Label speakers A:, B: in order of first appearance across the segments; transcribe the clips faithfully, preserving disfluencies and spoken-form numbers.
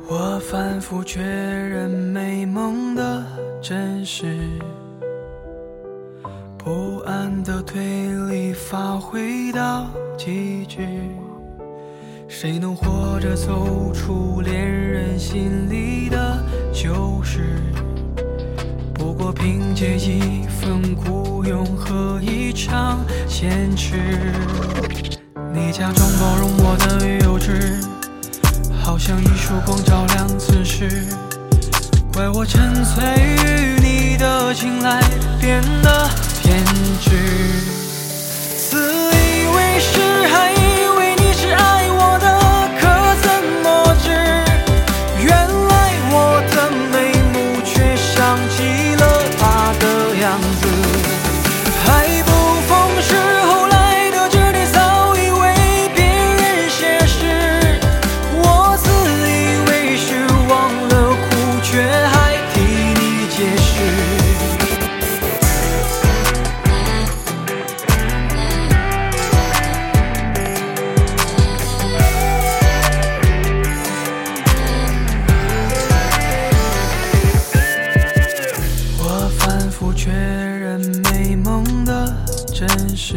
A: 我反复确认美梦的真实，不安的推理发挥到极致，谁能活着走出恋人心里的旧事？不过凭借一份孤勇和一场坚持，你假装包容我的幼稚，好像一束光照亮此时，怪我沉醉于你的青睐变得偏执，自以为是还以为你是爱我的，可怎么知原来我的眉目却想起了他的样子，还不逢时后来得知你早已为别人写诗，我自以为是忘了哭，却还替你解释。我反复确认美梦的真实，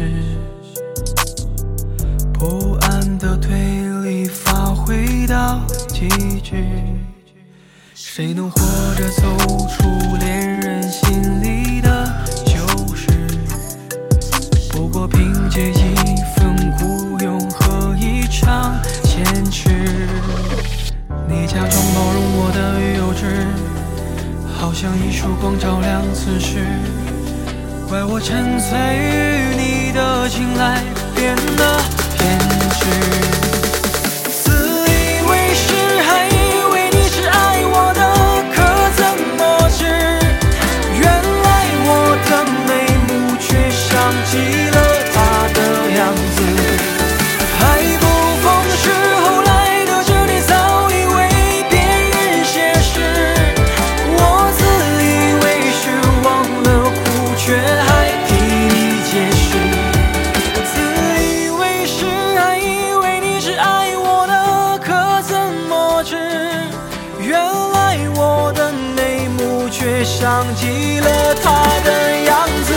A: 不安的推理发挥到极致，谁能活着走出恋人心里的旧事？不过凭借一份孤勇和一场坚持，你假装包容我的幼稚，好像一束光照亮此时，怪我沉醉于你的青睐变得偏执，自以为是还以为你是爱我的，可怎么知原来我的眉目却想起了他的样子，还不逢时后来得知你早已为别人写诗，我自以为是忘了哭，却还替你解释，自以为是还以为你是爱我的，可怎么知原来我的眉目却想起了他的样子。